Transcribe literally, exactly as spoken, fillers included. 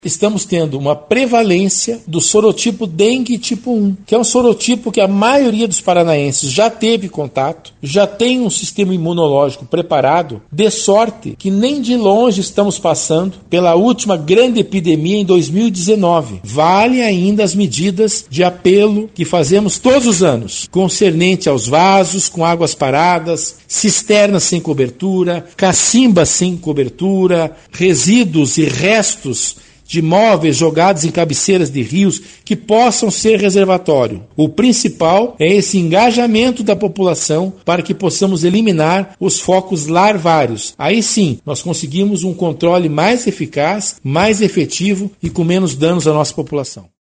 estamos tendo uma prevalência do sorotipo dengue tipo um, que é um sorotipo que a maioria dos paranaenses já teve contato, já tem um sistema imunológico preparado, de sorte que nem de longe estamos passando pela última grande epidemia em dois mil e dezenove. Vale ainda as medidas de apelo que fazemos todos os anos, concernente aos vasos com águas paradas, cisternas sem cobertura, cacimbas sem cobertura, resíduos e restos de móveis jogados em cabeceiras de rios que possam ser reservatório. O principal é esse engajamento da população para que possamos eliminar os focos larvários. Aí sim, nós conseguimos um controle mais eficaz, mais efetivo e com menos danos à nossa população.